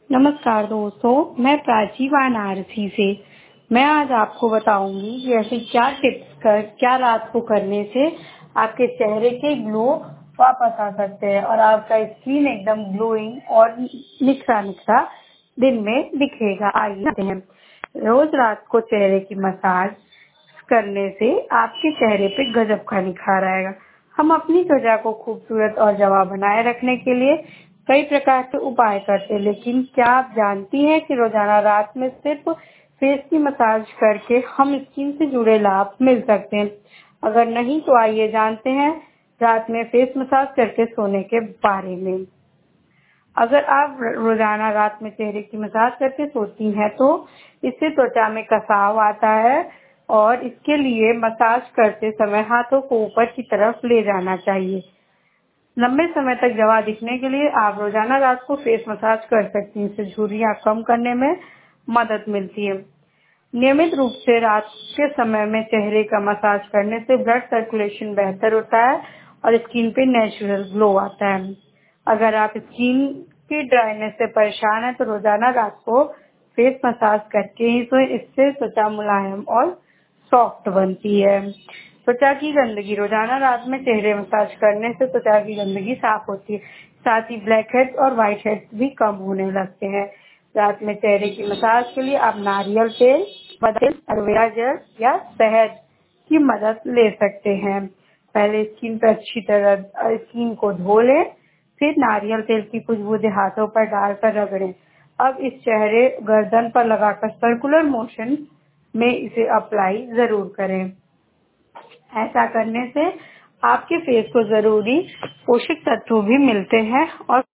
नमस्कार दोस्तों, मैं प्राची वाराणसी से। मैं आज आपको बताऊंगी कि ऐसे क्या रात को करने से आपके चेहरे के ग्लो वापस आ सकते हैं और आपका स्किन एकदम ग्लोइंग और निखरा दिन में दिखेगा। आइए जानते हैं। रोज रात को चेहरे की मसाज करने से आपके चेहरे पे गजब का निखार आएगा। हम अपनी त्वचा को खूबसूरत और जवाब बनाए रखने के लिए कई प्रकार के उपाय करते हैं, लेकिन क्या आप जानती हैं कि रोजाना रात में सिर्फ फेस की मसाज करके हम स्किन से जुड़े लाभ मिल सकते हैं? अगर नहीं तो आइए जानते हैं रात में फेस मसाज करके सोने के बारे में। अगर आप रोजाना रात में चेहरे की मसाज करके सोती हैं तो इससे त्वचा में कसाव आता है और इसके लिए मसाज करते समय हाथों को ऊपर की तरफ ले जाना चाहिए। लंबे समय तक जवाब दिखने के लिए आप रोजाना रात को फेस मसाज कर सकती हैं। इससे झुर्रियां कम करने में मदद मिलती है। नियमित रूप से रात के समय में चेहरे का मसाज करने से ब्लड सर्कुलेशन बेहतर होता है और स्किन पे नेचुरल ग्लो आता है। अगर आप स्किन की ड्राइनेस से परेशान हैं तो रोजाना रात को फेस मसाज करके ही सोएं। इससे त्वचा मुलायम और सॉफ्ट बनती है। त्वचा की गंदगी रोजाना रात में चेहरे मसाज करने से त्वचा की गंदगी साफ होती है। साथ ही ब्लैक हेड्स और व्हाइट हेड्स भी कम होने लगते हैं। रात में चेहरे की मसाज के लिए आप नारियल तेल, एलोवेरा जेल या शहद की मदद ले सकते हैं। पहले स्किन पर अच्छी तरह स्किन को धो लें, फिर नारियल तेल की खुशबूदें हाथों पर डालकर रगड़ें। अब इस चेहरे गर्दन पर लगाकर सर्कुलर मोशन में इसे अप्लाई जरूर करें। ऐसा करने से आपके फेस को जरूरी पोषक तत्व भी मिलते हैं और